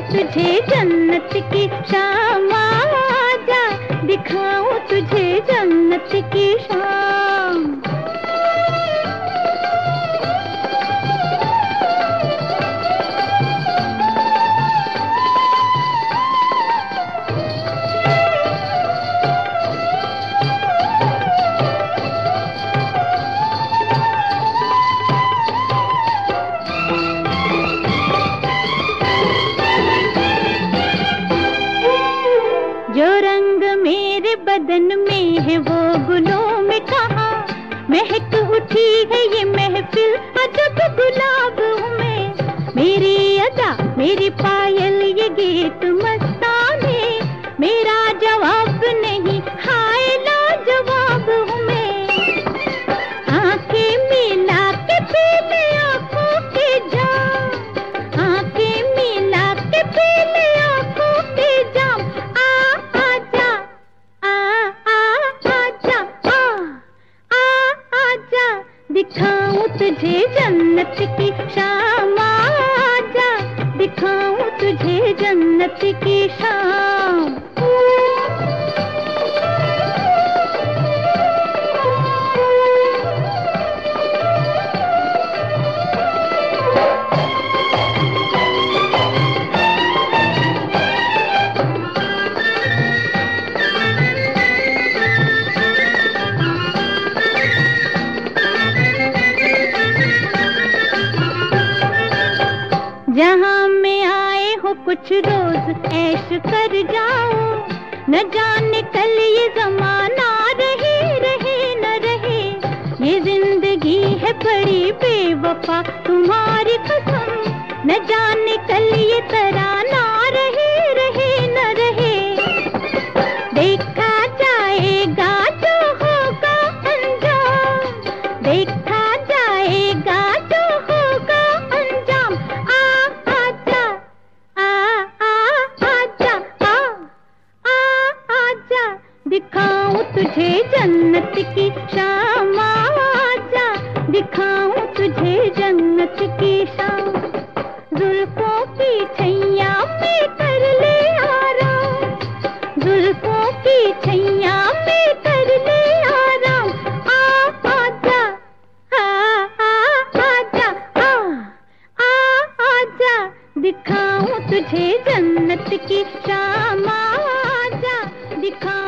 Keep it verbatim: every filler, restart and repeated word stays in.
तुझे जन्नत की शाम, आजा दिखाऊं तुझे जन्नत की शाम। जो रंग मेरे बदन में है वो गुलों में कहाँ महक उठी है ये महफिल, अजब गुलाब हूँ मैं। मेरी अदा मेरी पायल ये गीत मस्ताने, मेरा जवाब नहीं हाय लाजवाब हूँ मैं। आंखें मिला के पी ले आंखों के जाम, आंखें मिला के पी ले आंखों के जाम। दिखाऊं तुझे जन्नत की शाम, आजा दिखाऊं तुझे जन्नत की शाम। जहाँ में आए हो कुछ रोज ऐश कर जाओ, न जाने कल ये जमाना रहे रहे न रहे। ये जिंदगी है बड़ी बेवफा तुम्हारी कसम, न जाने कल ये तराना रहे रहे न रहे। देखा जाएगा जो होगा अंजाम, देखा जाएगा जो होगा अंजाम। दिखाऊं तुझे जन्नत की शाम, आजा दिखाऊं तुझे जन्नत की शाम। जुल्फों की छैया में कर ले आराम, जुल्फों की छैया में कर ले आराम। आ आजा आ आ आजा आ आ आजा दिखाऊं तुझे जन्नत की शाम, आजा दिखा